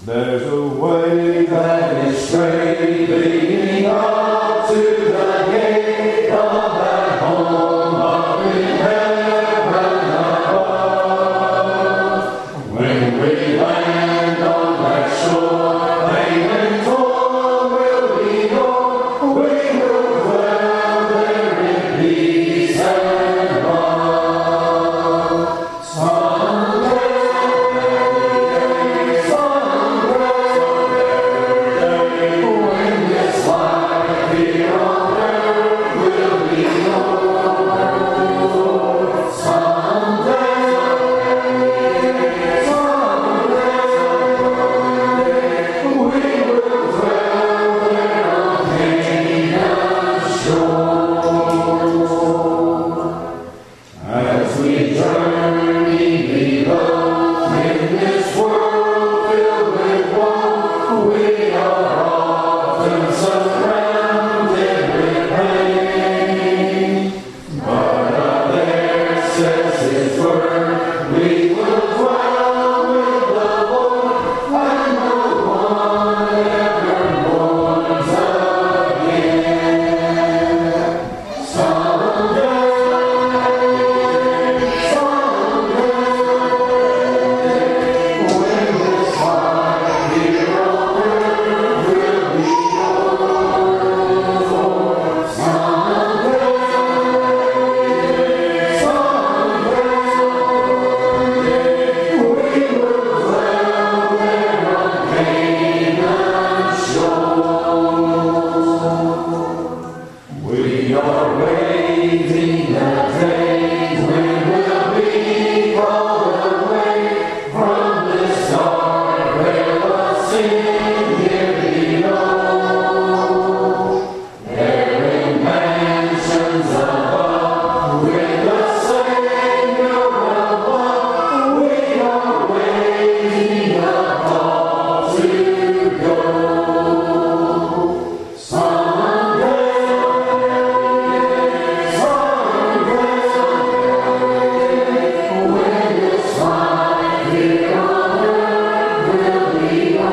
There's a way that is straight leading up to the gate of that home up in heaven above. When we land on that shore, pain and toil will be o'er. We will dwell there in peace and love. Someday, when this life here on earth will be over. Someday, we will dwell there on Canaan's shore. As we journey below in this world filled with woe, we are often surrounded with pain. But up there says His word, we will dwell with the Lord, and no one ever mourns again. Someday, when this life here on earth will be over. Someday, we will dwell there on Canaan's shore. We are waiting the days when we'll be called away from this dark vale of sin here below. There in mansions above, with the Savior above, we are waiting a call to go. Someday, when this life here on earth will be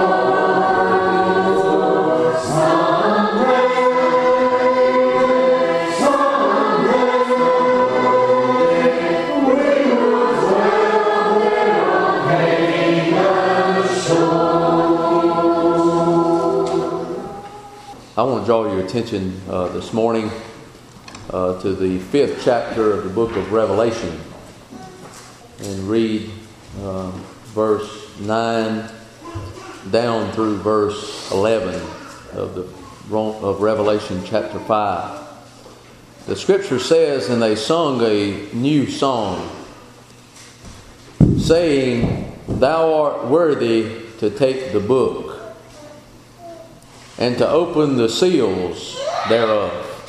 over. Someday, we will dwell there on Canaan's shore. I want to draw your attention this morning to the 5th chapter of the book of Revelation and read verse 9 down through verse 11 of Revelation chapter 5. The scripture says, "And they sung a new song, saying, Thou art worthy to take the book, and to open the seals thereof.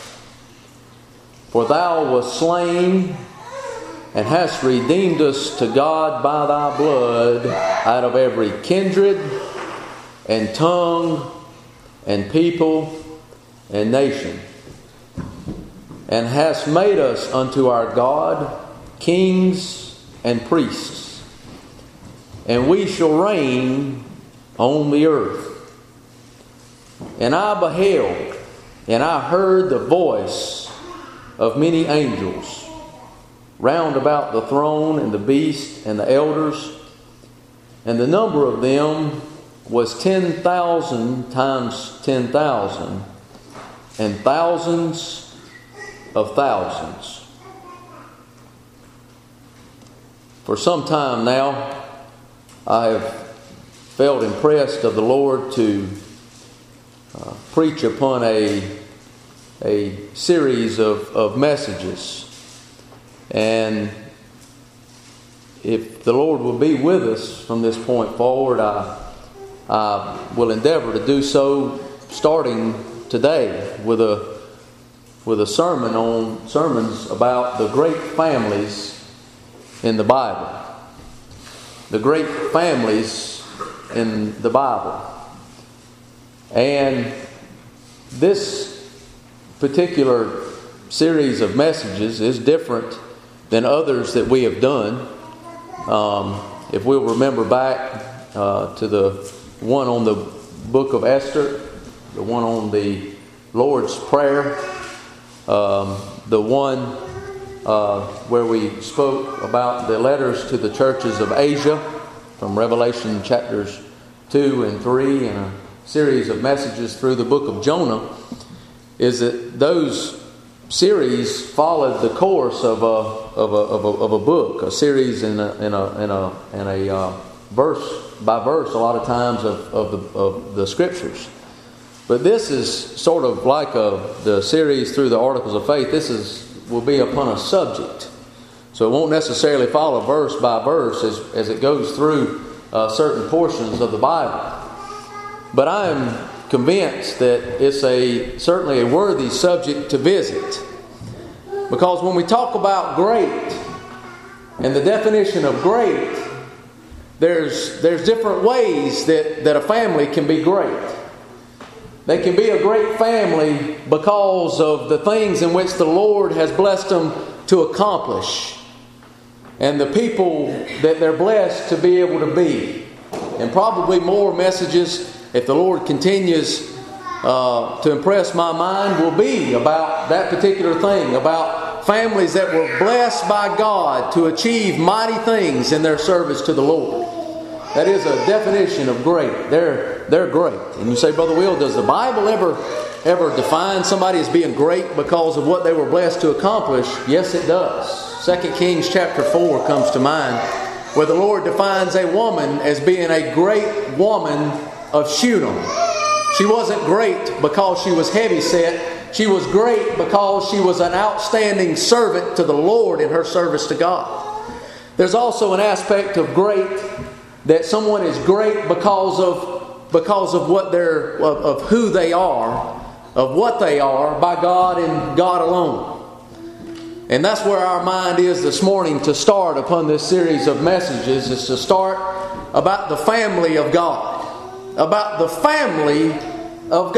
For thou wast slain, and hast redeemed us to God by thy blood out of every kindred, and tongue, and people, and nation, and hast made us unto our God kings and priests, and we shall reign on the earth. And I beheld, and I heard the voice of many angels round about the throne and the beast and the elders, and the number of them was 10,000 times 10,000, and thousands of thousands." For some time now, I have felt impressed of the Lord to preach upon a series of messages. And if the Lord will be with us from this point forward, I will endeavor to do so, starting today with a sermons about the great families in the Bible. The great families in the Bible. And this particular series of messages is different than others that we have done. If we'll remember back to the one on the book of Esther, the one on the Lord's Prayer, the one where we spoke about the letters to the churches of Asia from Revelation chapters 2 and 3 and a series of messages through the book of Jonah, is that those series followed the course of a book, a series in a verse by verse, a lot of times of the scriptures. But this is sort of like the series through the Articles of Faith. Will be upon a subject, so it won't necessarily follow verse by verse as it goes through certain portions of the Bible. But I am convinced that it's certainly a worthy subject to visit, because when we talk about great and the definition of great, there's different ways that a family can be great. They can be a great family because of the things in which the Lord has blessed them to accomplish, and the people that they're blessed to be able to be. And probably more messages, if the Lord continues to impress my mind, will be about that particular thing, about families that were blessed by God to achieve mighty things in their service to the Lord. That is a definition of great. They're great. And you say, Brother Will, does the Bible ever define somebody as being great because of what they were blessed to accomplish? Yes, it does. 2 Kings chapter 4 comes to mind, where the Lord defines a woman as being a great woman of Shunem. She wasn't great because she was heavy-set. She was great because she was an outstanding servant to the Lord in her service to God. There's also an aspect of great, that someone is great because of what of who they are, of what they are by God and God alone. And that's where our mind is this morning to start upon this series of messages, is to start about the family of God. About the family of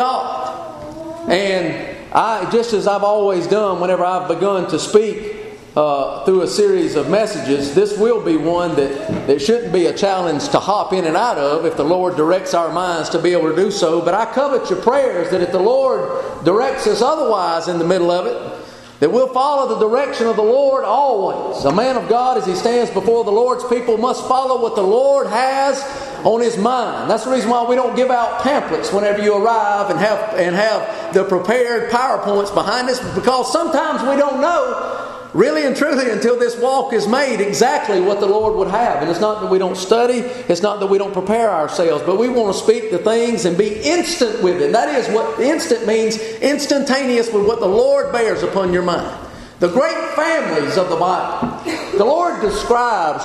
God. And just as I've always done whenever I've begun to speak through a series of messages, this will be one that shouldn't be a challenge to hop in and out of if the Lord directs our minds to be able to do so. But I covet your prayers that if the Lord directs us otherwise in the middle of it, that we'll follow the direction of the Lord always. A man of God, as he stands before the Lord's people, must follow what the Lord has on his mind. That's the reason why we don't give out pamphlets whenever you arrive and have the prepared PowerPoints behind us, because sometimes we don't know really and truly until this walk is made exactly what the Lord would have. And it's not that we don't study, it's not that we don't prepare ourselves, but we want to speak the things and be instant with it. That is what instant means, instantaneous with what the Lord bears upon your mind. The great families of the Bible. The Lord describes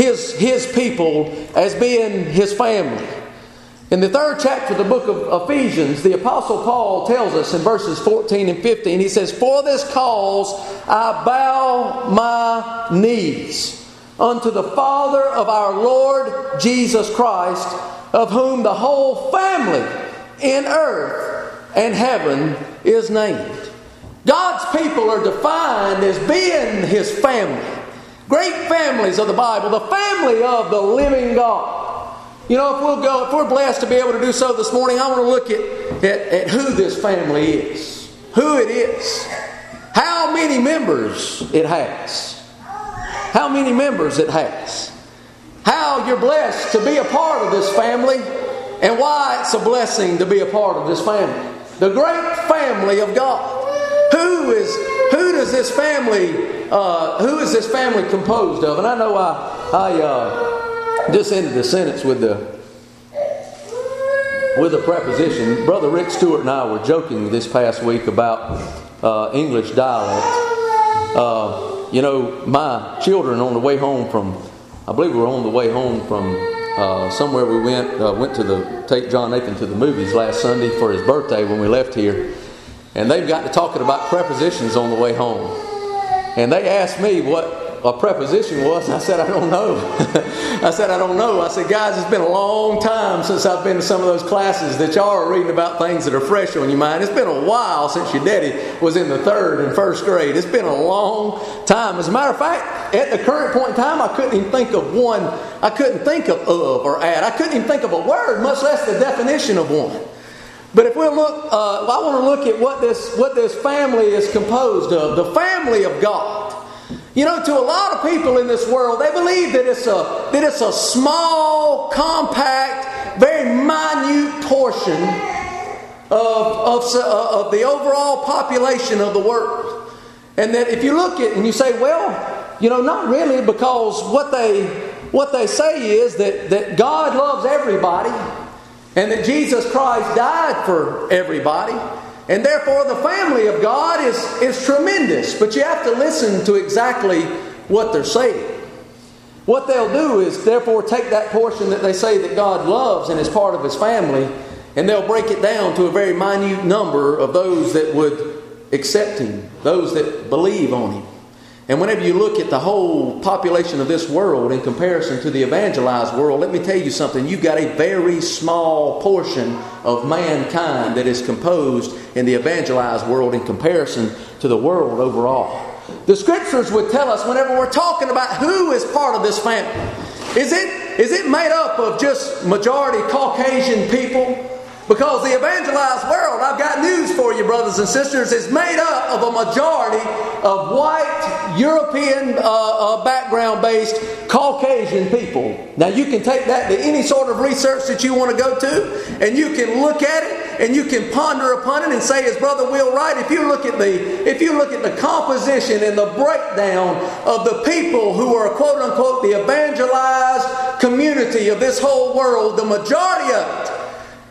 His people as being His family. In the 3rd chapter of the book of Ephesians, the Apostle Paul tells us in verses 14 and 15, he says, "For this cause I bow my knees unto the Father of our Lord Jesus Christ, of whom the whole family in earth and heaven is named." God's people are defined as being His family. Great families of the Bible, the family of the living God. You know, if we're blessed to be able to do so this morning, I want to look at who this family is. Who it is. How many members it has. How many members it has. How you're blessed to be a part of this family, and why it's a blessing to be a part of this family. The great family of God. Who is this family composed of? And I know I just ended the sentence with a preposition. Brother Rick Stewart and I were joking this past week about English dialect. My children on the way home from, I believe we were on the way home from somewhere we went to take John Nathan to the movies last Sunday for his birthday when we left here. And they've got to talking about prepositions on the way home. And they asked me what a preposition was. I said, I don't know. I said, I don't know. I said, guys, it's been a long time since I've been to some of those classes that y'all are reading about things that are fresh on your mind. It's been a while since your daddy was in the 3rd and 1st grade. It's been a long time. As a matter of fact, at the current point in time, I couldn't even think of one. I couldn't think of or at. I couldn't even think of a word, much less the definition of one. But if we look, I want to look at what this family is composed of. The family of God. You know, to a lot of people in this world, they believe that it's a small, compact, very minute portion of the overall population of the world. And that if you look at it and you say, well, you know, not really, because what they say is that God loves everybody and that Jesus Christ died for everybody. And therefore the family of God is tremendous. But you have to listen to exactly what they're saying. What they'll do is therefore take that portion that they say that God loves and is part of His family, and they'll break it down to a very minute number of those that would accept Him, those that believe on Him. And whenever you look at the whole population of this world in comparison to the evangelized world, let me tell you something. You've got a very small portion of mankind that is composed in the evangelized world in comparison to the world overall. The Scriptures would tell us whenever we're talking about who is part of this family. Is it made up of just majority Caucasian people? Because the evangelized world, I've got news for you, brothers and sisters, is made up of a majority of white, European background-based Caucasian people. Now you can take that to any sort of research that you want to go to, and you can look at it, and you can ponder upon it and say, as Brother Will Wright, if you look at the composition and the breakdown of the people who are quote-unquote the evangelized community of this whole world, the majority of it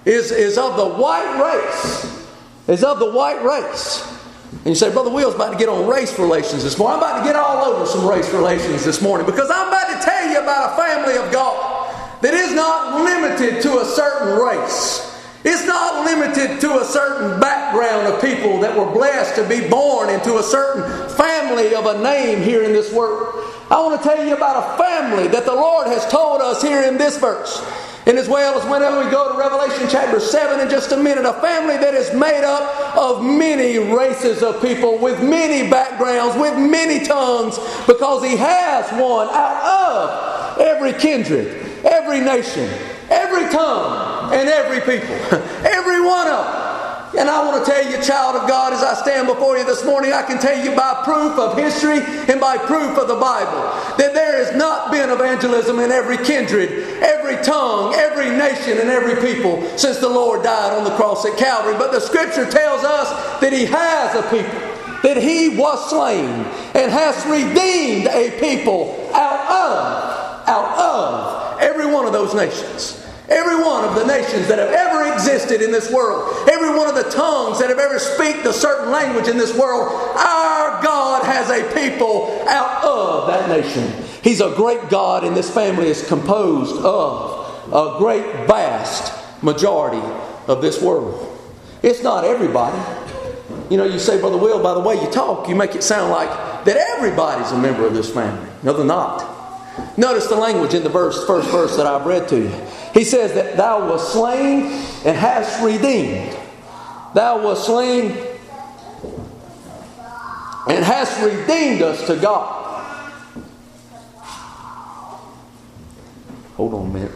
is of the white race. Is of the white race. And you say, Brother Will's about to get on race relations this morning. I'm about to get all over some race relations this morning, because I'm about to tell you about a family of God that is not limited to a certain race. It's not limited to a certain background of people that were blessed to be born into a certain family of a name here in this world. I want to tell you about a family that the Lord has told us here in this verse. And as well as whenever we go to Revelation chapter 7 in just a minute, a family that is made up of many races of people, with many backgrounds, with many tongues, because He has one out of every kindred, every nation, every tongue, and every people. Every one of them. And I want to tell you, child of God, as I stand before you this morning, I can tell you by proof of history and by proof of the Bible that there has not been evangelism in every kindred, every tongue, every nation, and every people since the Lord died on the cross at Calvary. But the Scripture tells us that He has a people, that He was slain and has redeemed a people out of every one of those nations. Every one of the nations that have ever existed in this world, every one of the tongues that have ever speak a certain language in this world, our God has a people out of that nation. He's a great God, and this family is composed of a great, vast majority of this world. It's not everybody. You know, you say, Brother Will, by the way you talk, you make it sound like that everybody's a member of this family. No, they're not. Notice the language in the first verse that I've read to you. He says that thou wast slain and hast redeemed. Thou wast slain and hast redeemed us to God. Hold on a minute.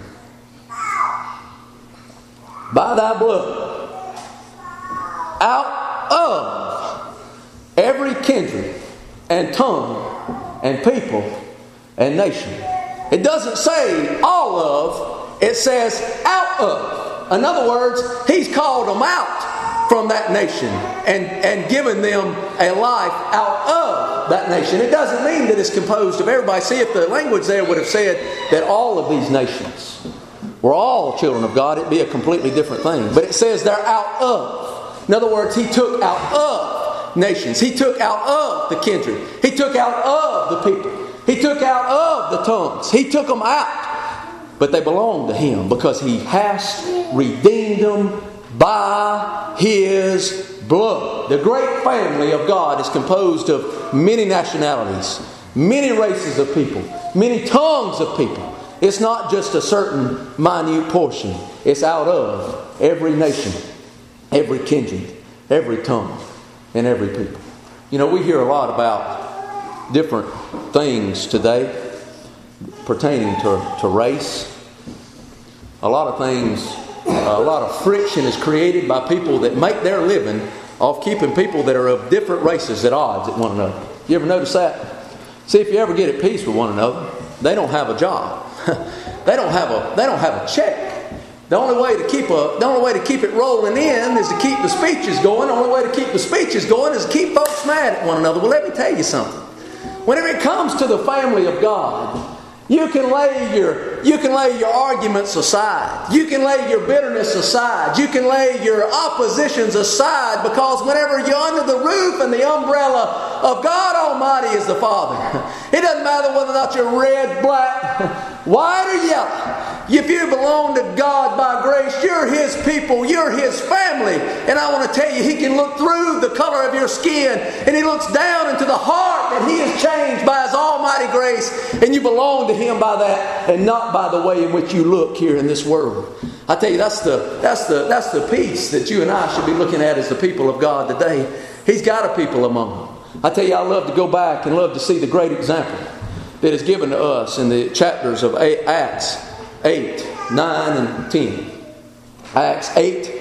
By thy blood, out of every kindred and tongue and people and nation. It doesn't say all of, it says out of. In other words, He's called them out from that nation and given them a life out of that nation. It doesn't mean that it's composed of everybody. See, if the language there would have said that all of these nations were all children of God, it'd be a completely different thing. But it says they're out of. In other words, He took out of nations. He took out of the kindred. He took out of the people. He took out of the tongues. He took them out. But they belong to Him because He has redeemed them by His blood. The great family of God is composed of many nationalities, many races of people, many tongues of people. It's not just a certain minute portion. It's out of every nation, every kindred, every tongue, and every people. You know, we hear a lot about different things today pertaining to race. A lot of things, a lot of friction is created by people that make their living off keeping people that are of different races at odds at one another. You ever notice that? See, if you ever get at peace with one another, they don't have a job. They don't have a check. The only way to keep it rolling in is to keep the speeches going. The only way to keep the speeches going is to keep folks mad at one another. Well, let me tell you something. Whenever it comes to the family of God, you can lay your arguments aside. You can lay your bitterness aside. You can lay your oppositions aside, because whenever you're under the roof and the umbrella of God Almighty is the Father, it doesn't matter whether or not you're red, black, white, or yellow. If you belong to God by grace, you're His people, you're His family. And I want to tell you, He can look through the color of your skin, and He looks down into the heart, and He is changed by His almighty grace, and you belong to Him by that, and not by the way in which you look here in this world. I tell you, that's the peace that you and I should be looking at as the people of God today. He's got a people among them. I tell you, I love to go back and love to see the great example that is given to us in the chapters of Acts 8, 9, and 10. Acts 8,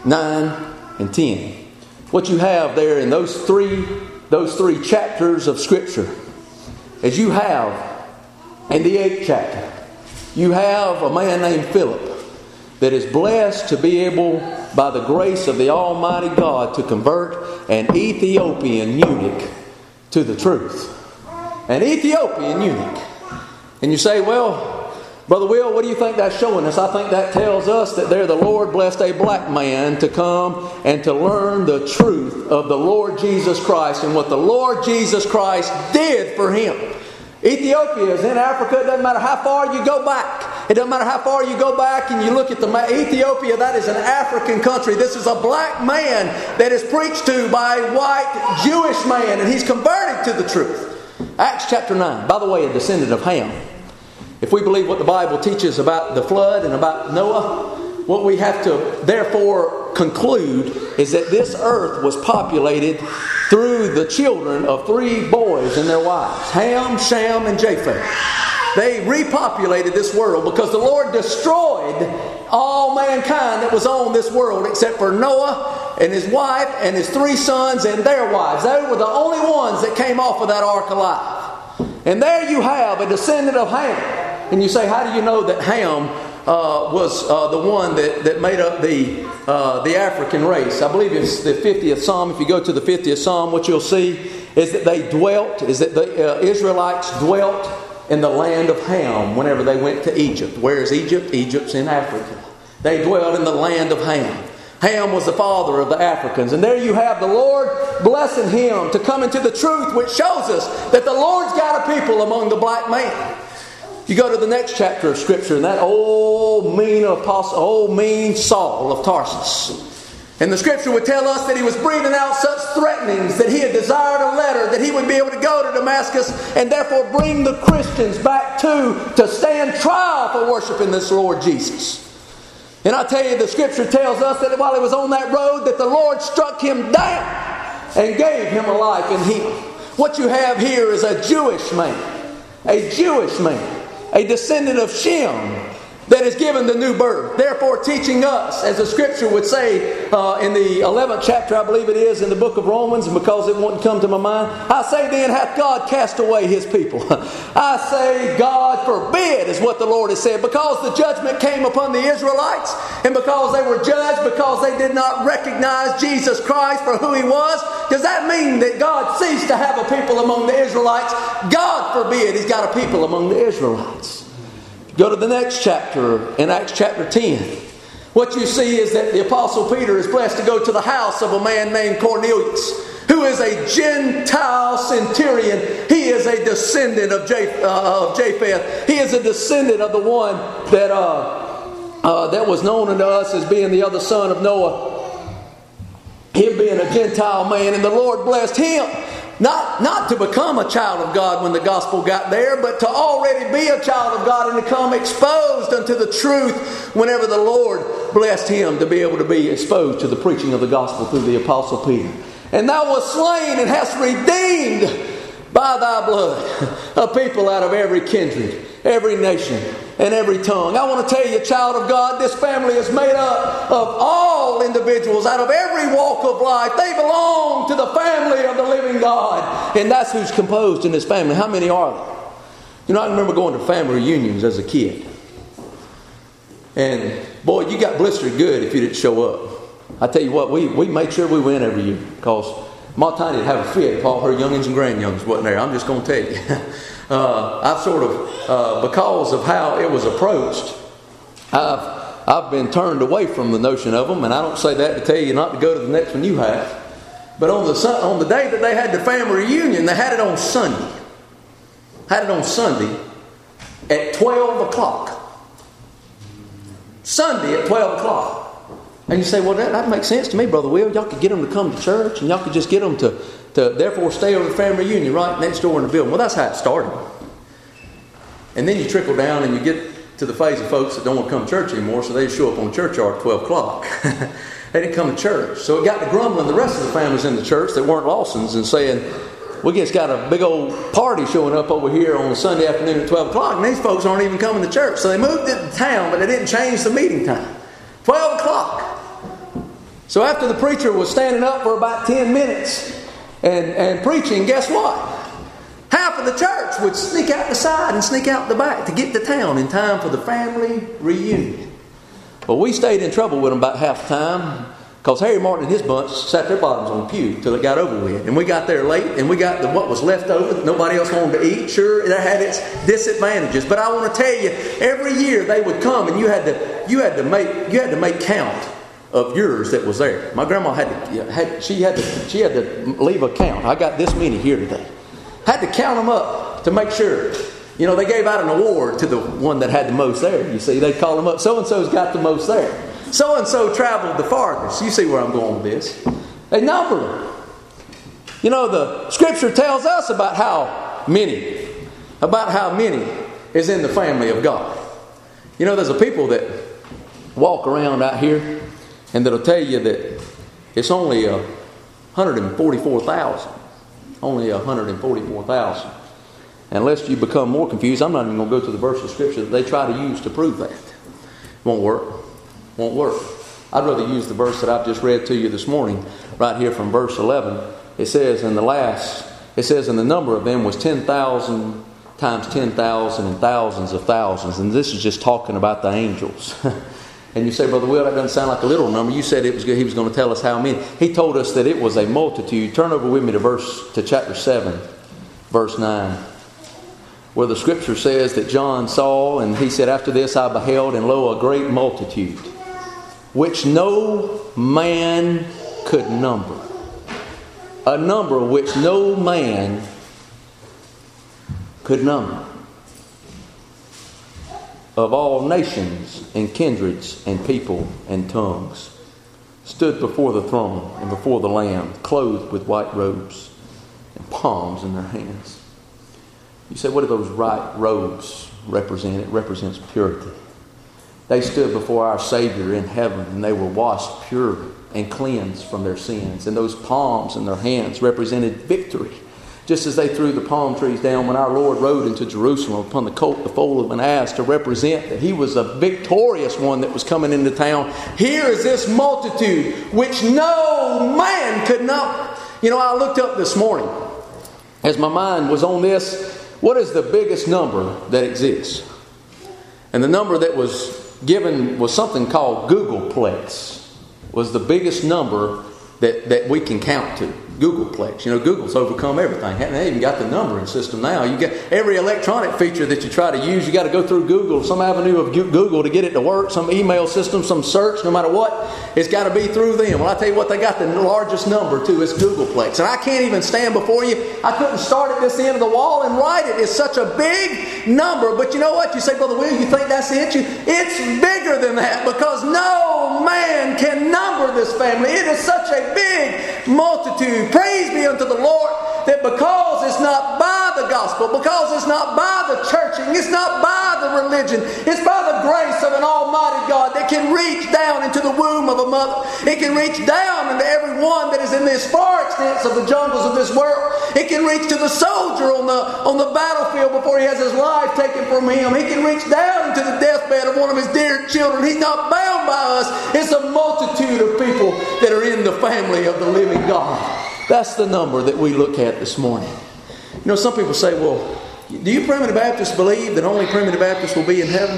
9, and 10. What you have there in those three chapters of Scripture is you have in the 8th chapter, you have a man named Philip that is blessed to be able, by the grace of the Almighty God, to convert an Ethiopian eunuch to the truth. An Ethiopian eunuch. And you say, well, Brother Will, what do you think that's showing us? I think that tells us that there the Lord blessed a black man to come and to learn the truth of the Lord Jesus Christ and what the Lord Jesus Christ did for him. Ethiopia is in Africa. It doesn't matter how far you go back. It doesn't matter how far you go back and you look at Ethiopia, that is an African country. This is a black man that is preached to by a white Jewish man, and he's converted to the truth. Acts chapter 9. By the way, a descendant of Ham. If we believe what the Bible teaches about the flood and about Noah, what we have to therefore conclude is that this earth was populated through the children of 3 boys and their wives, Ham, Shem, and Japheth. They repopulated this world because the Lord destroyed all mankind that was on this world except for Noah and his wife and his 3 sons and their wives. They were the only ones that came off of that ark alive. And there you have a descendant of Ham. And you say, how do you know that Ham was the one that made up the African race? I believe it's the 50th Psalm. If you go to the 50th Psalm, what you'll see is that the Israelites dwelt in the land of Ham whenever they went to Egypt. Where is Egypt? Egypt's in Africa. They dwelled in the land of Ham. Ham was the father of the Africans. And there you have the Lord blessing him to come into the truth, which shows us that the Lord's got a people among the black man. You go to the next chapter of Scripture, and that old mean Saul of Tarsus. And the Scripture would tell us that he was breathing out such threatenings that he had desired a letter that he would be able to go to Damascus and therefore bring the Christians back to stand trial for worshiping this Lord Jesus. And I tell you, the Scripture tells us that while he was on that road, that the Lord struck him down and gave him a life in him. What you have here is a Jewish man, a descendant of Shem, that is given the new birth, therefore teaching us, as the Scripture would say in the 11th chapter, I believe it is, in the book of Romans, and because it wouldn't come to my mind, I say then, hath God cast away His people? I say, God forbid, is what the Lord has said, because the judgment came upon the Israelites, and because they were judged, because they did not recognize Jesus Christ for who He was. Does that mean that God ceased to have a people among the Israelites? God forbid He's got a people among the Israelites. Go to the next chapter, in Acts chapter 10. What you see is that the Apostle Peter is blessed to go to the house of a man named Cornelius, who is a Gentile centurion. He is a descendant of Japheth. He is a descendant of the one that was known unto us as being the other son of Noah. Him being a Gentile man, and the Lord blessed him not to become a child of God when the gospel got there, but to already be a child of God and to come exposed unto the truth whenever the Lord blessed him to be able to be exposed to the preaching of the gospel through the Apostle Peter. And thou wast slain and hast redeemed by thy blood a people out of every kindred, every nation, and every tongue. I want to tell you, child of God, this family is made up of all individuals out of every walk of life. They belong to the family of the living God. And that's who's composed in this family. How many are there? You know, I remember going to family reunions as a kid. And boy, you got blistered good if you didn't show up. I tell you what, we made sure we went every year because Ma Tiny would have a fit if all her youngins and grandyoungins wasn't there. I'm just going to tell you. I've sort of, because of how it was approached, I've been turned away from the notion of them, and I don't say that to tell you not to go to the next one you have. But on the day that they had the family reunion, they had it on Sunday. Had it on Sunday at 12 o'clock. Sunday at 12 o'clock. And you say, well, that makes sense to me, Brother Will. Y'all could get them to come to church, and y'all could just get them to therefore stay over the family reunion right next door in the building. Well, that's how it started. And then you trickle down and you get to the phase of folks that don't want to come to church anymore, so they show up on the church yard at 12 o'clock. They didn't come to church. So it got to grumbling the rest of the families in the church that weren't Lawsons and saying, we just got a big old party showing up over here on a Sunday afternoon at 12 o'clock, and these folks aren't even coming to church. So they moved it to town, but they didn't change the meeting time. 12 o'clock. So after the preacher was standing up for about 10 minutes and preaching, guess what? Half of the church would sneak out the side and sneak out the back to get to town in time for the family reunion. Well, we stayed in trouble with them about half the time because Harry Martin and his bunch sat their bottoms on the pew till it got over with. And we got there late and we got what was left over that nobody else wanted to eat. Sure, that had its disadvantages. But I want to tell you, every year they would come and you had to make count of yours that was there. My grandma had to leave a count. I got this many here today. Had to count them up to make sure. You know, they gave out an award to the one that had the most there. You see, they call them up. So-and-so's got the most there. So-and-so traveled the farthest. You see where I'm going with this. They numbered them. You know, the Scripture tells us about how many is in the family of God. You know, there's a people that walk around out here and that'll tell you that it's only 144,000. Only 144,000. And lest you become more confused, I'm not even going to go to the verse of Scripture that they try to use to prove that. Won't work. Won't work. I'd rather use the verse that I've just read to you this morning, right here from verse 11. It says, and the number of them was 10,000 times 10,000 and thousands of thousands. And this is just talking about the angels. And you say, Brother Will, that doesn't sound like a little number. You said it was good. He was going to tell us how many. He told us that it was a multitude. Turn over with me to chapter 7, verse 9. Where the Scripture says that John saw, and he said, after this I beheld, and lo, a great multitude, which no man could number. A number which no man could number. Of all nations and kindreds and people and tongues, stood before the throne and before the Lamb, clothed with white robes and palms in their hands. You say, what do those white robes represent? It represents purity. They stood before our Savior in heaven and they were washed pure and cleansed from their sins. And those palms in their hands represented victory. Just as they threw the palm trees down when our Lord rode into Jerusalem upon the colt, the foal of an ass, to represent that He was a victorious one that was coming into town. Here is this multitude which no man could number. You know, I looked up this morning as my mind was on this. What is the biggest number that exists? And the number that was given was something called Googleplex. Was the biggest number that we can count to. Googleplex. You know, Google's overcome everything. They even got the numbering system now. You get every electronic feature that you try to use, you got to go through Google, some avenue of Google to get it to work, some email system, some search, no matter what. It's got to be through them. Well, I tell you what, they got the largest number too. It's Googleplex. And I can't even stand before you. I couldn't start at this end of the wall and write it. It's such a big number. But you know what? You say, Brother Will, you think that's it? It's bigger than that, because no man can number this family. It is such a big multitude. Praise be unto the Lord that that because it's not by the gospel, because it's not by the churching, it's not by the religion, it's by the grace of an almighty God that can reach down into the womb of a mother. It can reach down into every one that is in this far extents of the jungles of this world. It can reach to the soldier on the battlefield before he has his life taken from him. He can reach down into the deathbed of one of his dear children. He's not bound by us. It's a multitude of people that are in the family of the living God. That's the number that we look at this morning. You know, some people say, well, do you Primitive Baptists believe that only Primitive Baptists will be in heaven?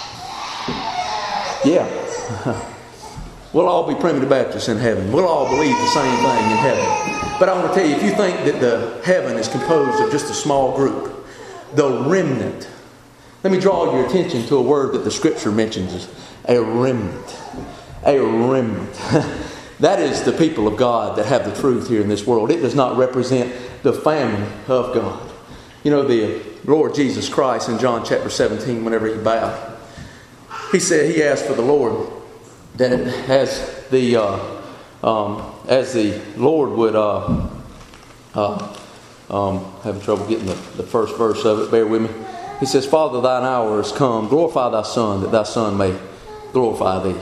Yeah. We'll all be Primitive Baptists in heaven. We'll all believe the same thing in heaven. But I want to tell you, if you think that the heaven is composed of just a small group, the remnant. Let me draw your attention to a word that the Scripture mentions, a remnant. A remnant. That is the people of God that have the truth here in this world. It does not represent the family of God. You know, the Lord Jesus Christ in John chapter 17, whenever he bowed, he said, he asked for the Lord that as the Lord would having trouble getting the first verse of it, bear with me. He says, Father, thine hour is come, glorify thy Son, that thy Son may glorify thee.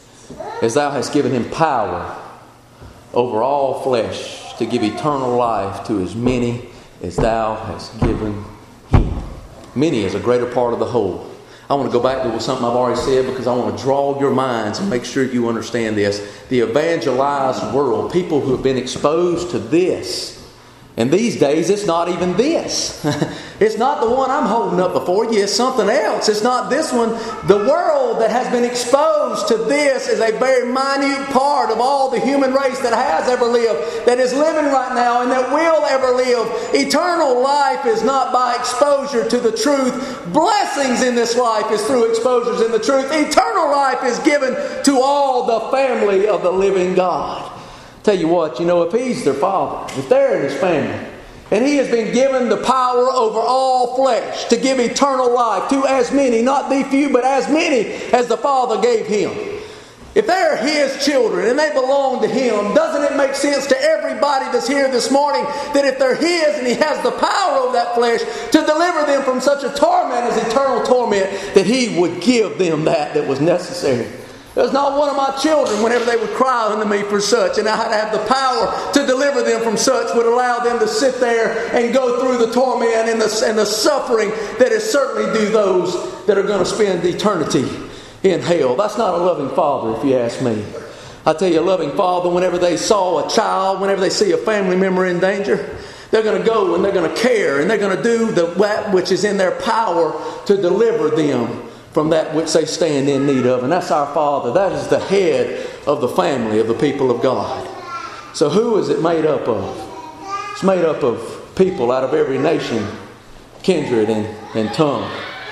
As thou hast given him power over all flesh to give eternal life to as many as thou hast given him. Many is a greater part of the whole. I want to go back to something I've already said because I want to draw your minds and make sure you understand this. The evangelized world, people who have been exposed to this. And these days, it's not even this. It's not the one I'm holding up before you. It's something else. It's not this one. The world that has been exposed to this is a very minute part of all the human race that has ever lived, that is living right now, and that will ever live. Eternal life is not by exposure to the truth. Blessings in this life is through exposures in the truth. Eternal life is given to all the family of the living God. Tell you what, if He's their Father, if they're in His family, and He has been given the power over all flesh to give eternal life to as many, not the few, but as many as the Father gave Him. If they're His children and they belong to Him, doesn't it make sense to everybody that's here this morning that if they're His and He has the power over that flesh to deliver them from such a torment as eternal torment, that He would give them that was necessary? There's not one of my children, whenever they would cry unto me for such, and I had to have the power to deliver them from such, would allow them to sit there and go through the torment and the suffering that is certainly due those that are going to spend eternity in hell. That's not a loving Father, if you ask me. I tell you, a loving Father, whenever they saw a child, whenever they see a family member in danger, they're going to go and they're going to care and they're going to do that which is in their power to deliver them from that which they stand in need of. And that's our Father. That is the head of the family of the people of God. So who is it made up of? It's made up of people out of every nation, kindred, and tongue.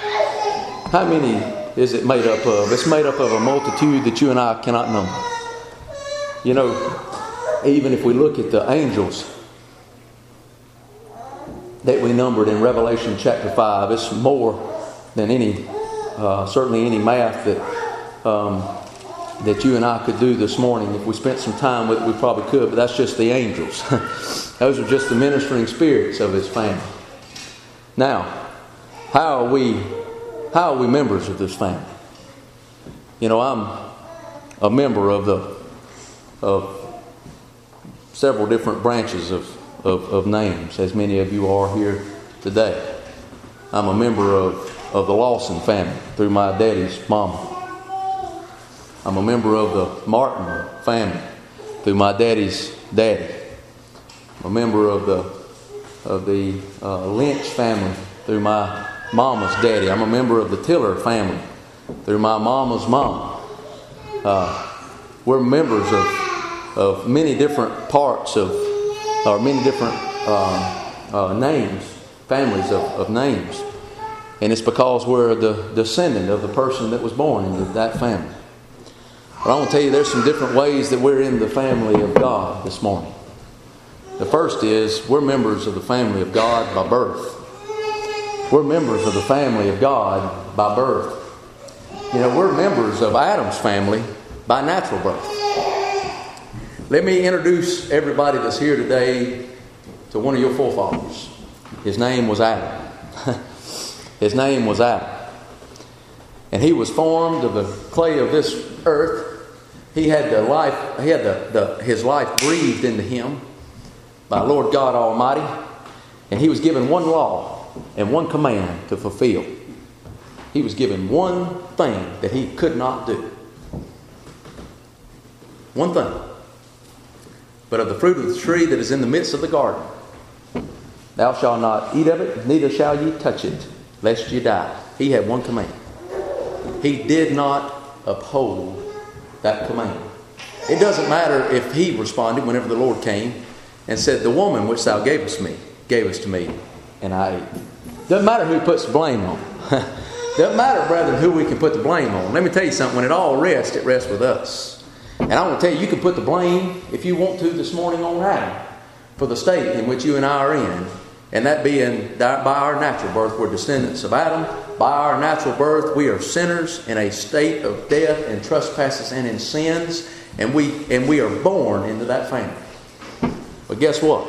How many is it made up of? It's made up of a multitude that you and I cannot number. Even if we look at the angels that we numbered in Revelation chapter 5, it's more than certainly any math that you and I could do this morning. If we spent some time with it, we probably could, but that's just the angels. Those are just the ministering spirits of His family. Now, how are we members of this family? I'm a member of several different branches of names, as many of you are here today. I'm a member of the Lawson family through my daddy's mama. I'm a member of the Martin family through my daddy's daddy. I'm a member of the Lynch family through my mama's daddy. I'm a member of the Tiller family through my mama's mom. We're members of many different parts or many different names, families of names. And it's because we're the descendant of the person that was born into that family. But I want to tell you, there's some different ways that we're in the family of God this morning. The first is we're members of the family of God by birth. We're members of the family of God by birth. We're members of Adam's family by natural birth. Let me introduce everybody that's here today to one of your forefathers. His name was Adam. His name was Adam. And he was formed of the clay of this earth. He had the life. He had his life breathed into him by Lord God Almighty, and he was given one law and one command to fulfill. He was given one thing that he could not do. One thing. But of the fruit of the tree that is in the midst of the garden, thou shalt not eat of it, neither shall ye touch it, lest ye die. He had one command. He did not uphold that command. It doesn't matter if he responded whenever the Lord came and said, the woman which thou gavest to me, and I ate. Doesn't matter who puts the blame on. Doesn't matter, brethren, who we can put the blame on. Let me tell you something. When it all rests, it rests with us. And I want to tell you, you can put the blame, if you want to this morning, on Adam for the state in which you and I are in. And that being by our natural birth, we're descendants of Adam. By our natural birth, we are sinners in a state of death and trespasses and in sins. And we are born into that family. But guess what?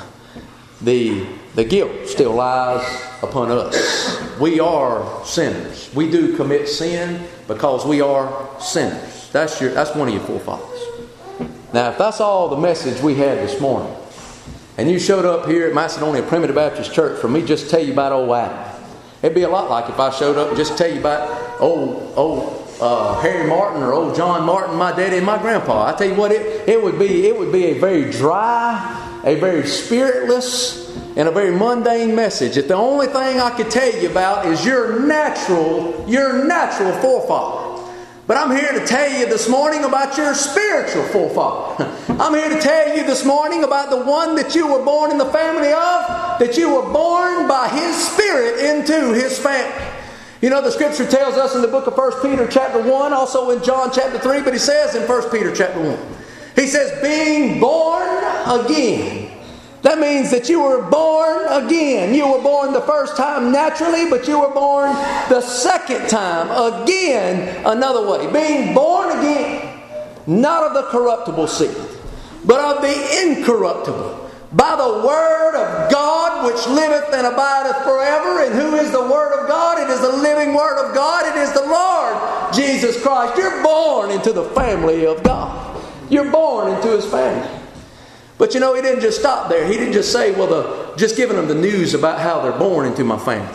The guilt still lies upon us. We are sinners. We do commit sin because we are sinners. That's one of your forefathers. Now, if that's all the message we had this morning, and you showed up here at Macedonia Primitive Baptist Church for me just to tell you about old Adam, it'd be a lot like if I showed up and just tell you about old Harry Martin or old John Martin, my daddy and my grandpa. I tell you what, it would be a very dry, a very spiritless, and a very mundane message. If the only thing I could tell you about is your natural forefather. But I'm here to tell you this morning about your spiritual forefather. I'm here to tell you this morning about the one that you were born in the family of, that you were born by His Spirit into His family. You know, the Scripture tells us in the book of 1 Peter chapter 1, also in John chapter 3, but he says in 1 Peter chapter 1, he says, being born again. That means that you were born again. You were born the first time naturally, but you were born the second time again another way. Being born again, not of the corruptible seed, but of the incorruptible, by the Word of God which liveth and abideth forever. And who is the Word of God? It is the living Word of God. It is the Lord Jesus Christ. You're born into the family of God. You're born into His family. But you know, He didn't just stop there. He didn't just say, just giving them the news about how they're born into my family.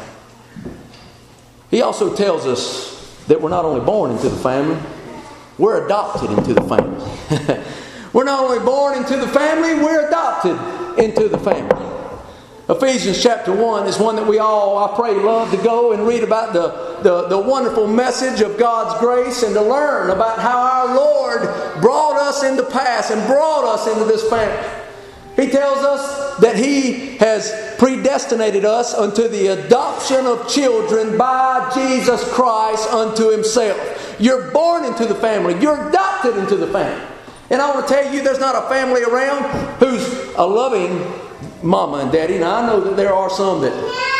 He also tells us that we're not only born into the family, we're adopted into the family. We're not only born into the family, we're adopted into the family. Ephesians chapter 1 is one that we all, I pray, love to go and read about the wonderful message of God's grace and to learn about how our Lord brought us into pass and brought us into this family. He tells us that He has predestinated us unto the adoption of children by Jesus Christ unto Himself. You're born into the family. You're adopted into the family. And I want to tell you, there's not a family around who's a loving mama and daddy. Now, I know that there are some that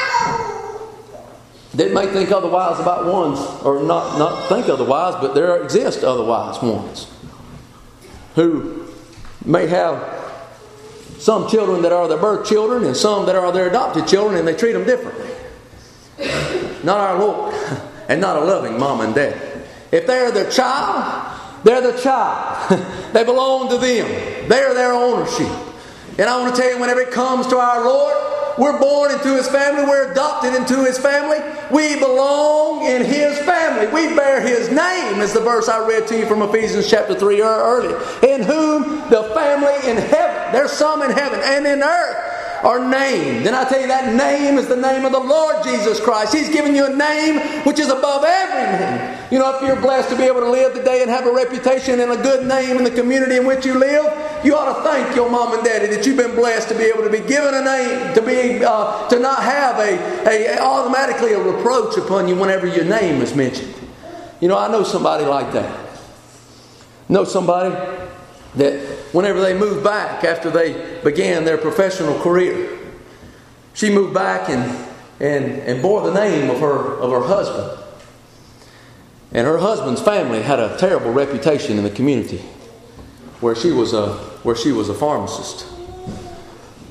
may think otherwise about ones, or not think otherwise, but there exist otherwise ones who may have some children that are their birth children and some that are their adopted children, and they treat them differently. Not our Lord, and not a loving mama and daddy. If they're their child, they're the child. They belong to them. They're their ownership. And I want to tell you, whenever it comes to our Lord, we're born into His family. We're adopted into His family. We belong in His family. We bear His name, as the verse I read to you from Ephesians chapter 3 earlier. In whom the family in heaven, there's some in heaven and in earth, are named. And I tell you, that name is the name of the Lord Jesus Christ. He's given you a name which is above every name. You know, if you're blessed to be able to live today and have a reputation and a good name in the community in which you live, you ought to thank your mom and daddy that you've been blessed to be able to be given a name, to not have automatically a reproach upon you whenever your name is mentioned. You know, I know somebody like that. Know somebody that whenever they moved back after they began their professional career, she moved back and bore the name of her husband. And her husband's family had a terrible reputation in the community where she was a pharmacist.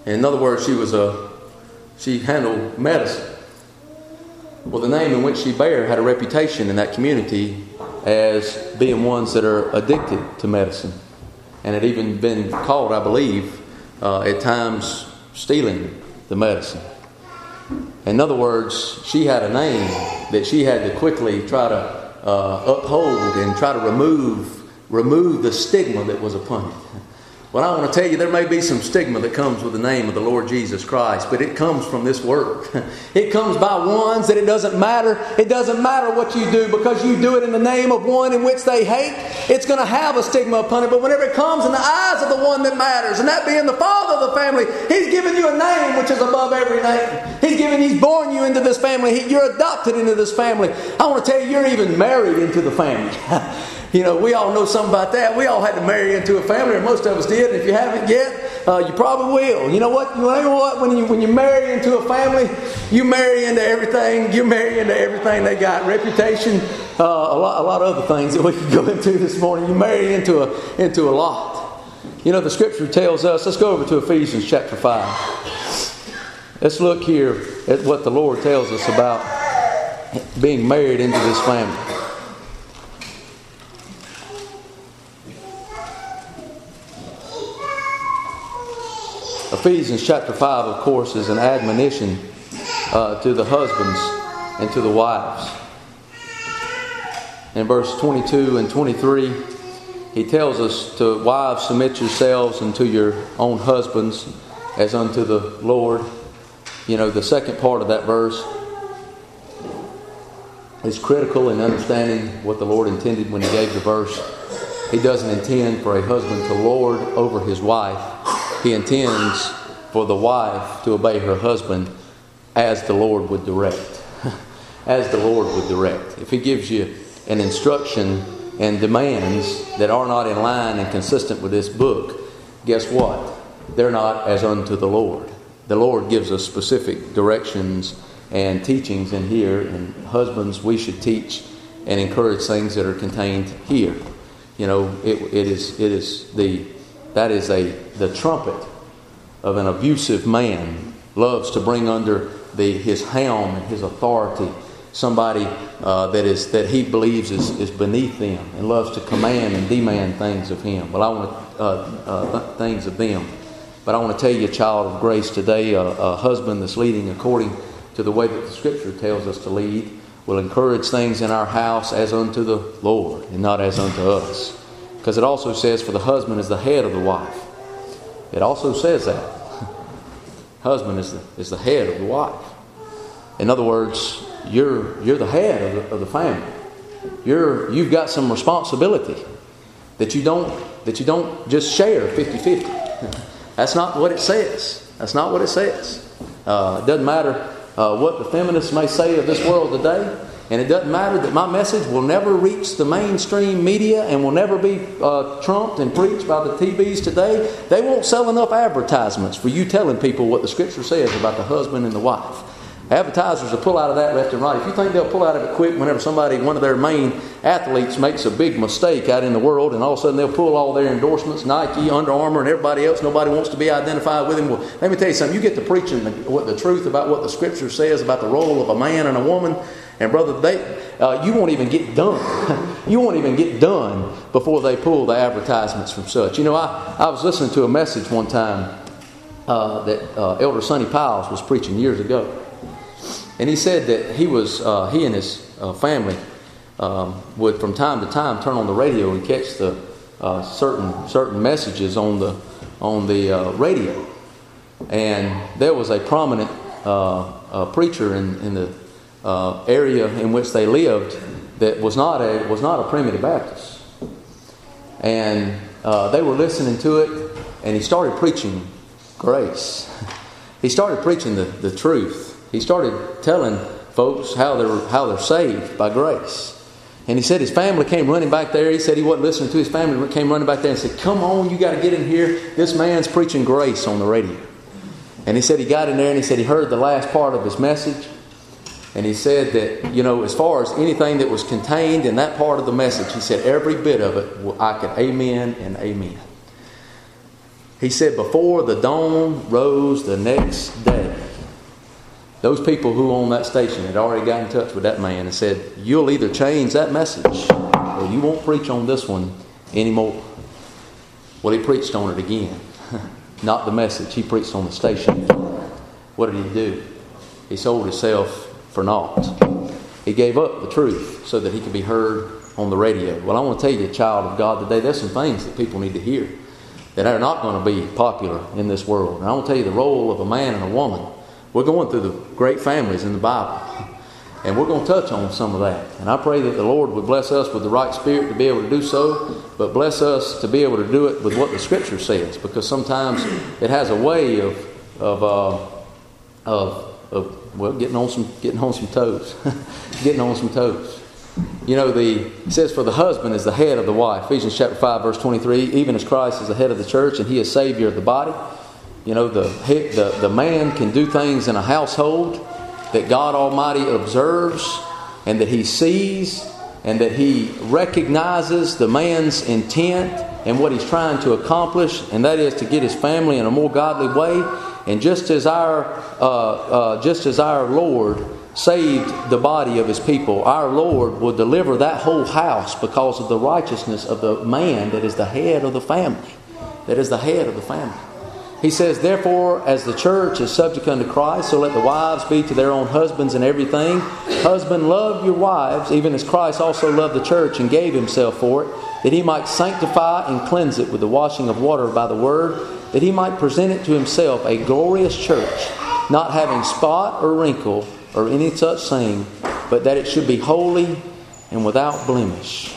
In other words, she handled medicine. Well, the name in which she bare had a reputation in that community as being ones that are addicted to medicine. And had even been called, I believe, at times stealing the medicine. In other words, she had a name that she had to quickly try to uphold and try to remove the stigma that was upon it. Well, I want to tell you, there may be some stigma that comes with the name of the Lord Jesus Christ, but it comes from this word. It comes by ones that it doesn't matter. It doesn't matter what you do, because you do it in the name of one in which they hate. It's going to have a stigma upon it, but whenever it comes in the eyes of the one that matters, and that being the father of the family, He's given you a name which is above every name. He's born you into this family. You're adopted into this family. I want to tell you, you're even married into the family. You know, we all know something about that. We all had to marry into a family, or most of us did. And if you haven't yet, you probably will. You know what? When you marry into a family, you marry into everything. You marry into everything they got. Reputation, a lot of other things that we could go into this morning. You marry into a lot. You know, the Scripture tells us. Let's go over to Ephesians chapter 5. Let's look here at what the Lord tells us about being married into this family. Ephesians chapter 5, of course, is an admonition to the husbands and to the wives. In verse 22 and 23, he tells us to wives, submit yourselves unto your own husbands as unto the Lord. You know, the second part of that verse is critical in understanding what the Lord intended when He gave the verse. He doesn't intend for a husband to lord over his wife. He intends for the wife to obey her husband as the Lord would direct. As the Lord would direct. If He gives you an instruction and demands that are not in line and consistent with this book, guess what? They're not as unto the Lord. The Lord gives us specific directions and teachings in here, and husbands, we should teach and encourage things that are contained here. You know, that is the trumpet of an abusive man. Loves to bring under his helm and his authority somebody that he believes is beneath them, and loves to command and demand things of him. Well, I want things of them. But I want to tell you, child of grace, today, a husband that's leading according to the way that the Scripture tells us to lead will encourage things in our house as unto the Lord and not as unto us. Because it also says, for the husband is the head of the wife. It also says that. Husband is the head of the wife. In other words, you're the head of the family. You've got some responsibility that you don't just share 50-50. That's not what it says. That's not what it says. It doesn't matter what the feminists may say of this world today. And it doesn't matter that my message will never reach the mainstream media and will never be trumped and preached by the TVs today. They won't sell enough advertisements for you telling people what the Scripture says about the husband and the wife. Advertisers will pull out of that left and right. If you think they'll pull out of it quick whenever one of their main athletes makes a big mistake out in the world, and all of a sudden they'll pull all their endorsements, Nike, Under Armour, and everybody else, nobody wants to be identified with him. Well, let me tell you something. You get to preaching the truth about what the Scripture says about the role of a man and a woman, and brother, you won't even get done. You won't even get done before they pull the advertisements from such. You know, I was listening to a message one time that Elder Sonny Piles was preaching years ago. And he said that he and his family would from time to time turn on the radio and catch the certain messages on the radio. And there was a prominent preacher in the area in which they lived that was not a primitive Baptist. And they were listening to it, and he started preaching grace. He started preaching the truth. He started telling folks how they're saved by grace. And he said his family came running back there. He said he wasn't listening to his family. Came running back there and said, "Come on, you got to get in here. This man's preaching grace on the radio." And he said he got in there and he said he heard the last part of his message. And he said that, you know, as far as anything that was contained in that part of the message, he said every bit of it I could amen and amen. He said, before the dawn rose the next day, those people who own that station had already got in touch with that man and said, you'll either change that message or you won't preach on this one anymore. Well, he preached on it again. Not the message. He preached on the station. What did he do? He sold himself for naught. He gave up the truth so that he could be heard on the radio. Well, I want to tell you, child of God, today there's some things that people need to hear that are not going to be popular in this world. And I want to tell you the role of a man and a woman. We're going through the great families in the Bible, and we're going to touch on some of that. And I pray that the Lord would bless us with the right spirit to be able to do so, but bless us to be able to do it with what the Scripture says, because sometimes it has a way of getting on some toes. Getting on some toes. You know, it says, for the husband is the head of the wife. Ephesians chapter 5, verse 23. Even as Christ is the head of the church, and He is Savior of the body. You know, the man can do things in a household that God Almighty observes, and that He sees, and that He recognizes the man's intent and what he's trying to accomplish, and that is to get his family in a more godly way. And just as our Lord saved the body of His people, our Lord will deliver that whole house because of the righteousness of the man that is the head of the family. That is the head of the family. He says, therefore, as the church is subject unto Christ, so let the wives be to their own husbands in everything. Husband, love your wives, even as Christ also loved the church and gave Himself for it, that He might sanctify and cleanse it with the washing of water by the word, that He might present it to Himself a glorious church, not having spot or wrinkle or any such thing, but that it should be holy and without blemish.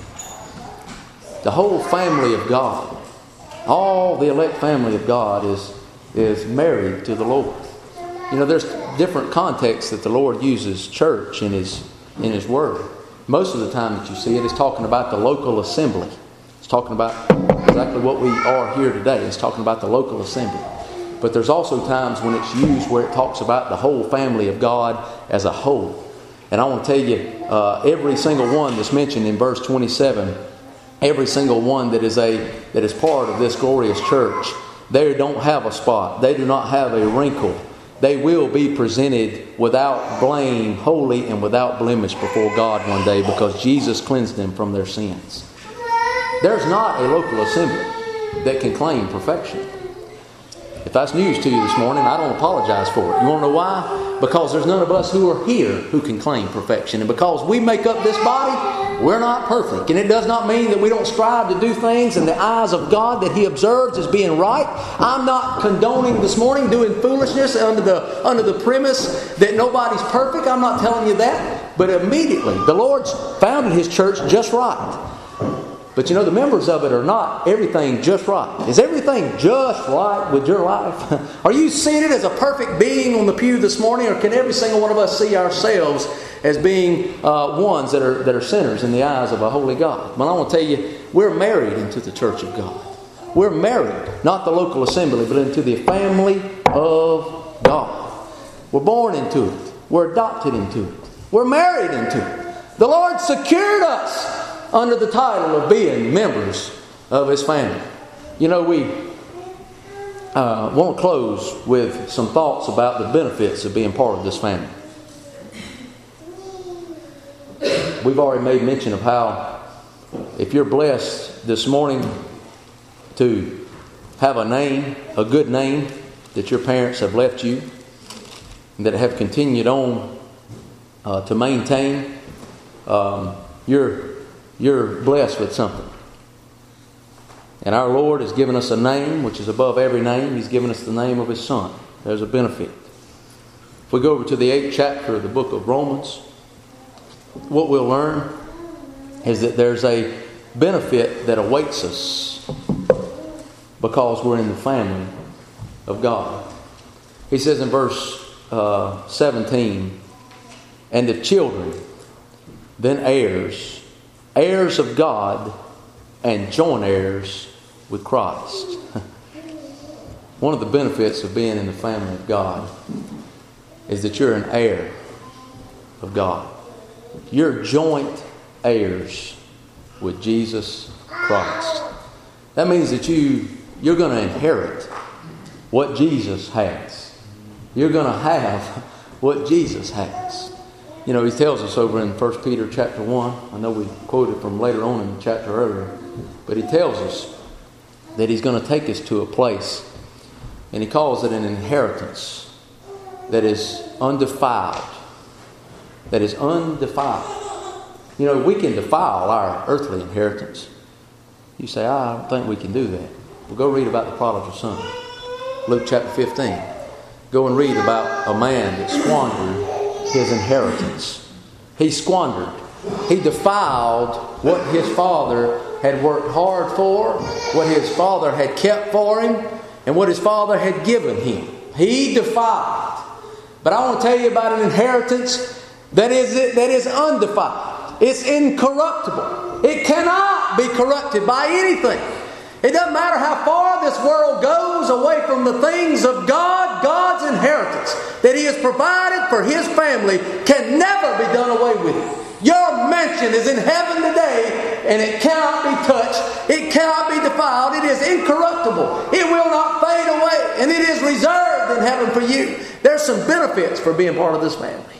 The whole family of God, all the elect family of God is married to the Lord. You know, there's different contexts that the Lord uses church in His Word. Most of the time that you see it is talking about the local assembly. It's talking about exactly what we are here today. It's talking about the local assembly. But there's also times when it's used where it talks about the whole family of God as a whole. And I want to tell you, every single one that's mentioned in verse 27, every single one that is part of this glorious church, they don't have a spot. They do not have a wrinkle. They will be presented without blame, holy and without blemish before God one day, because Jesus cleansed them from their sins. There's not a local assembly that can claim perfection. If that's news to you this morning, I don't apologize for it. You want to know why? Because there's none of us who are here who can claim perfection. And because we make up this body, we're not perfect. And it does not mean that we don't strive to do things in the eyes of God that He observes as being right. I'm not condoning this morning doing foolishness under the premise that nobody's perfect. I'm not telling you that. But immediately, the Lord's founded His church just right. But you know, the members of it are not everything just right. Is everything just right with your life? Are you seeing it as a perfect being on the pew this morning? Or can every single one of us see ourselves as being ones that are sinners in the eyes of a holy God? Well, I want to tell you, we're married into the church of God. We're married, not the local assembly, but into the family of God. We're born into it. We're adopted into it. We're married into it. The Lord secured us under the title of being members of His family. You know, we want to close with some thoughts about the benefits of being part of this family. We've already made mention of how, if you're blessed this morning to have a name, a good name that your parents have left you, and that have continued on to maintain, you're blessed with something. And our Lord has given us a name which is above every name. He's given us the name of His Son. There's a benefit. If we go over to the 8th chapter of the book of Romans, what we'll learn is that there's a benefit that awaits us because we're in the family of God. He says in verse 17, and the children, then heirs of God, and joint heirs with Christ. One of the benefits of being in the family of God is that you're an heir of God. You're joint heirs with Jesus Christ. That means that you you're going to inherit what Jesus has. You're going to have what Jesus has. You know, he tells us over in 1 Peter chapter 1. I know we quoted from later on in the chapter earlier. But he tells us that he's going to take us to a place, and he calls it an inheritance that is undefiled. That is undefiled. You know, we can defile our earthly inheritance. You say, I don't think we can do that. Well, go read about the prodigal son. Luke chapter 15. Go and read about a man that squandered his inheritance. He squandered. He defiled what his father had worked hard for, what his father had kept for him, and what his father had given him. He defiled. But I want to tell you about an inheritance that is undefiled. It's incorruptible. It cannot be corrupted by anything. It doesn't matter how far this world goes away from the things of God. God's inheritance that He has provided for His family can never be done away with. Your mansion is in heaven today, and it cannot be touched. It cannot be defiled. It is incorruptible. It will not fade away, and it is reserved in heaven for you. There's some benefits for being part of this family.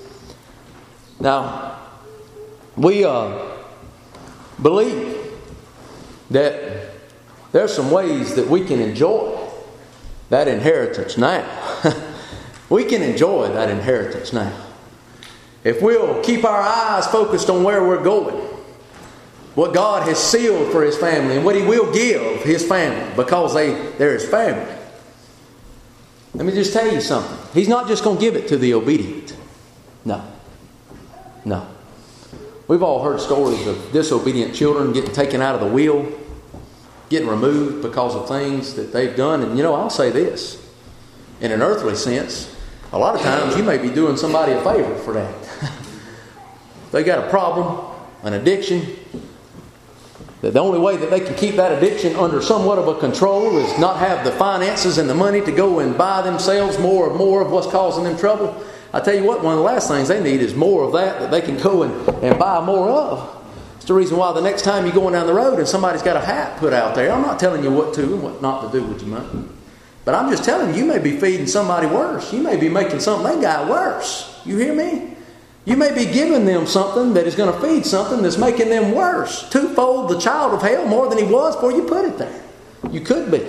Now, we believe that there's some ways that we can enjoy that inheritance now. We can enjoy that inheritance now. If we'll keep our eyes focused on where we're going, what God has sealed for His family, and what He will give His family, because they're His family. Let me just tell you something. He's not just going to give it to the obedient. No. We've all heard stories of disobedient children getting taken out of the will, getting removed because of things that they've done. And I'll say this. In an earthly sense, a lot of times you may be doing somebody a favor for that. They got a problem, an addiction. The only way that they can keep that addiction under somewhat of a control is not have the finances and the money to go and buy themselves more of what's causing them trouble. I tell you what, one of the last things they need is more of that they can go and buy more of. It's the reason why the next time you're going down the road and somebody's got a hat put out there, I'm not telling you what to and what not to do with your money. But I'm just telling you may be feeding somebody worse. You may be making something they got worse. You hear me? You may be giving them something that is going to feed something that's making them worse. Twofold the child of hell more than he was before you put it there. You could be.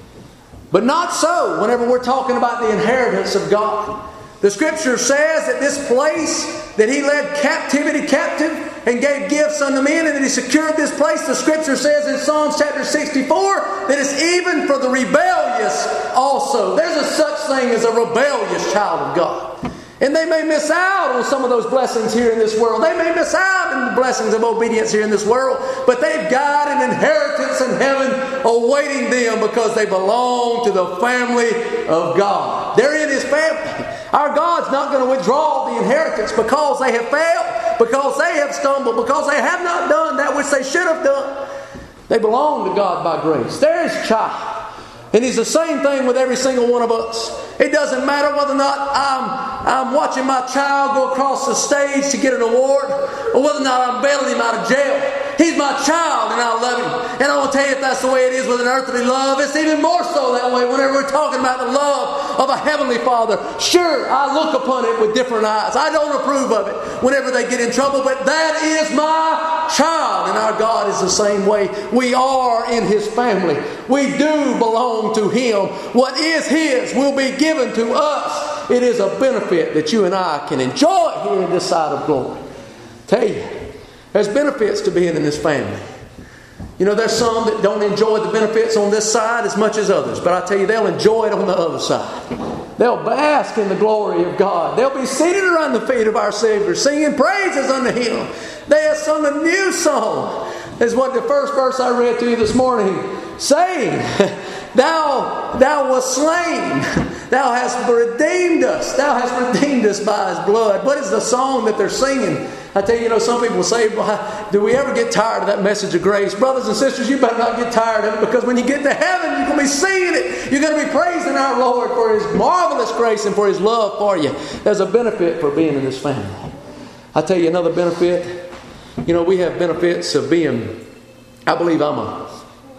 But not so whenever we're talking about the inheritance of God. The Scripture says that this place that He led captivity captive and gave gifts unto men, and that He secured this place. The Scripture says in Psalms chapter 64 that it's even for the rebellious also. There's a such thing as a rebellious child of God. And they may miss out on some of those blessings here in this world. They may miss out on the blessings of obedience here in this world. But they've got an inheritance in heaven awaiting them because they belong to the family of God. They're in His family. Our God's not going to withdraw the inheritance because they have failed, because they have stumbled, because they have not done that which they should have done. They belong to God by grace. They're His child. And it's the same thing with every single one of us. It doesn't matter whether or not I'm watching my child go across the stage to get an award, or whether or not I'm bailing him out of jail. He's my child and I love him. And I want to tell you, if that's the way it is with an earthly love, it's even more so that way whenever we're talking about the love of a heavenly Father. Sure, I look upon it with different eyes. I don't approve of it whenever they get in trouble, but that is my child. And our God is the same way. We are in His family. We do belong to Him. What is His will be given to us. It is a benefit that you and I can enjoy here in this side of glory. Tell you, there's benefits to being in this family. There's some that don't enjoy the benefits on this side as much as others. But I tell you, they'll enjoy it on the other side. They'll bask in the glory of God. They'll be seated around the feet of our Savior, singing praises unto Him. They have sung a new song. That's what the first verse I read to you this morning, saying, Thou wast slain. Thou hast redeemed us. Thou hast redeemed us by His blood. What is the song that they're singing? I tell you, some people say, do we ever get tired of that message of grace? Brothers and sisters, you better not get tired of it, because when you get to heaven, you're going to be singing it. You're going to be praising our Lord for His marvelous grace and for His love for you. There's a benefit for being in this family. I tell you another benefit. We have benefits of being, I believe I'm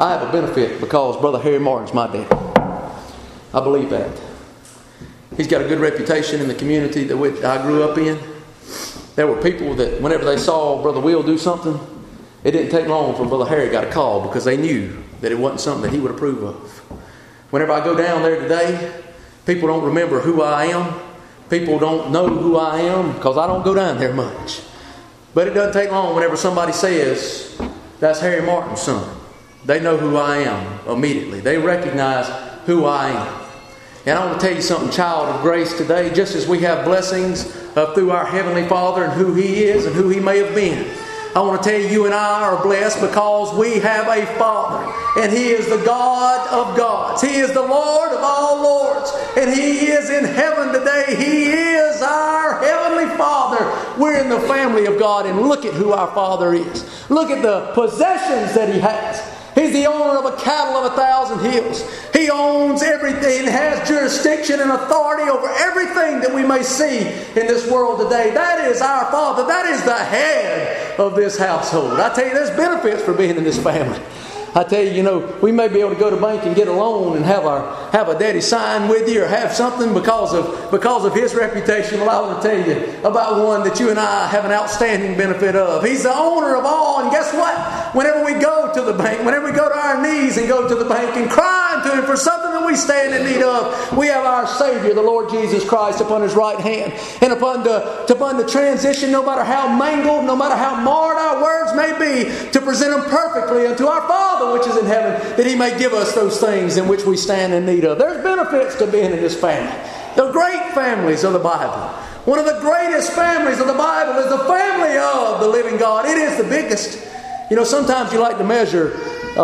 I have a benefit because Brother Harry Martin's my dad. I believe that. He's got a good reputation in the community that I grew up in. There were people that whenever they saw Brother Will do something, it didn't take long for Brother Harry got a call because they knew that it wasn't something that he would approve of. Whenever I go down there today, people don't remember who I am. People don't know who I am because I don't go down there much. But it doesn't take long whenever somebody says, that's Harry Martin's son. They know who I am immediately. They recognize who I am. And I want to tell you something, child of grace, today. Just as we have blessings through our Heavenly Father and who He is and who He may have been, I want to tell you and I are blessed because we have a Father. And He is the God of gods. He is the Lord of all lords. And He is in heaven today. He is our Heavenly Father. We're in the family of God. And look at who our Father is. Look at the possessions that He has. He's the owner of a cattle of 1,000 hills. He owns everything, has jurisdiction and authority over everything that we may see in this world today. That is our Father. That is the head of this household. I tell you, there's benefits for being in this family. I tell you, we may be able to go to the bank and get a loan and have a daddy sign with you or have something because of his reputation. Well, I want to tell you about one that you and I have an outstanding benefit of. He's the owner of all, and guess what? Whenever we go to the bank, whenever we go to our knees and go to the bank and cry unto Him for something that we stand in need of, we have our Savior, the Lord Jesus Christ, upon His right hand. And upon the transition, no matter how mangled, no matter how marred our words may be, to present them perfectly unto our Father which is in heaven, that He may give us those things in which we stand in need of. There's benefits to being in this family. The great families of the Bible. One of the greatest families of the Bible is the family of the living God. It is the biggest. Sometimes you like to measure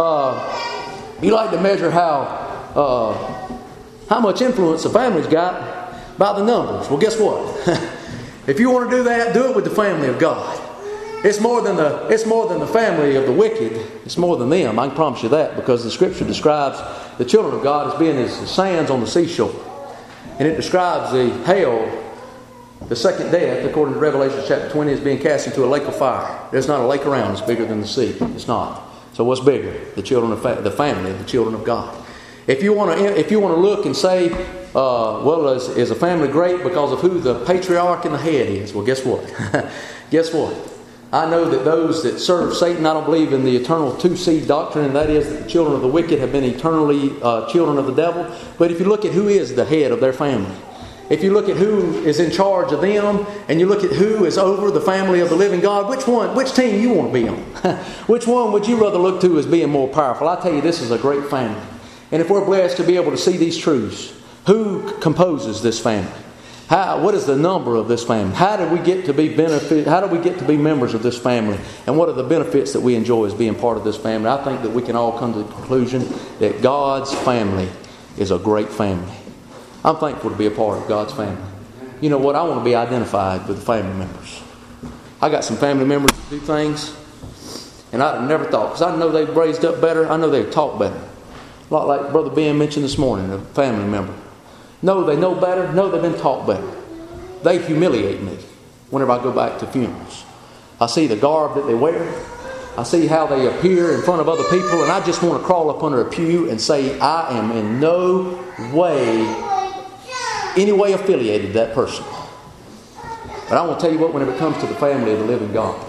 how much influence a family's got by the numbers. Well, guess what? If you want to do that, do it with the family of God. It's more than the family of the wicked. It's more than them. I can promise you that, because the Scripture describes the children of God as being as the sands on the seashore, and it describes the hell, the second death, according to Revelation chapter 20, as being cast into a lake of fire. There's not a lake around that's bigger than the sea. It's not. So what's bigger? The family of the children of God. If you want to look and say, is a family great because of who the patriarch and the head is? Well, guess what? Guess what? I know that those that serve Satan, I don't believe in the eternal two-seed doctrine, and that is that the children of the wicked have been eternally children of the devil. But if you look at who is the head of their family, if you look at who is in charge of them, and you look at who is over the family of the living God, which team you want to be on? Which one would you rather look to as being more powerful? I tell you, this is a great family. And if we're blessed to be able to see these truths, who composes this family? What is the number of this family? How do we get to be members of this family? And what are the benefits that we enjoy as being part of this family? I think that we can all come to the conclusion that God's family is a great family. I'm thankful to be a part of God's family. You know what? I want to be identified with the family members. I got some family members that do things, and I'd never thought, because I know they've raised up better. I know they've taught better. A lot like Brother Ben mentioned this morning, a family member. No, they know better. No, they've been taught better. They humiliate me whenever I go back to funerals. I see the garb that they wear. I see how they appear in front of other people, and I just want to crawl up under a pew and say, I am in no way, any way affiliated to that person. But I want to tell you what, whenever it comes to the family of the living God,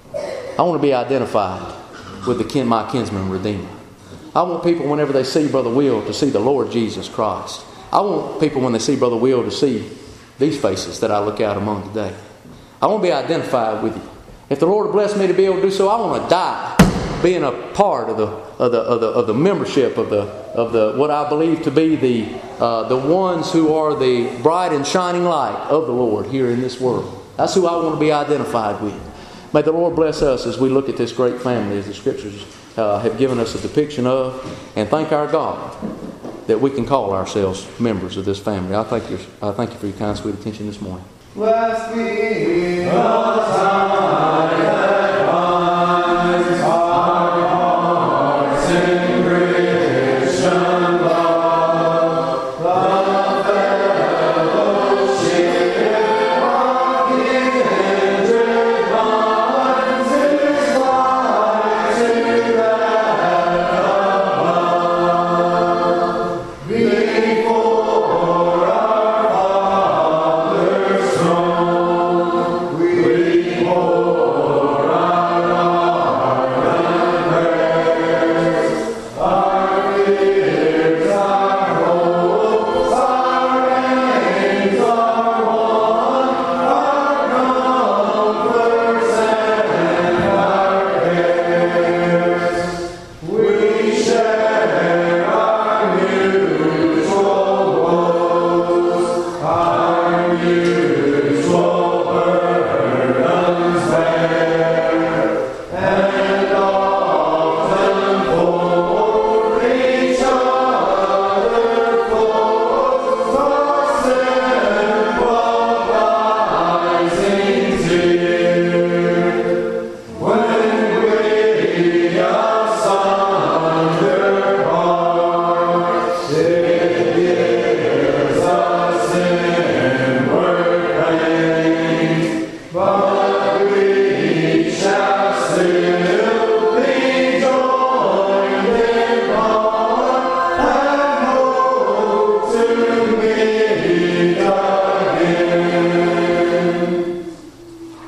I want to be identified with my kinsman redeemer. I want people, whenever they see Brother Will, to see the Lord Jesus Christ. I want people, when they see Brother Will, to see these faces that I look out among today. I want to be identified with you. If the Lord will bless me to be able to do so, I want to die being a part of the membership of the what I believe to be the ones who are the bright and shining light of the Lord here in this world. That's who I want to be identified with. May the Lord bless us as we look at this great family, as the Scriptures have given us a depiction of, and thank our God that we can call ourselves members of this family. I thank you for your kind, sweet attention this morning. Blessed be the tie that binds our hearts.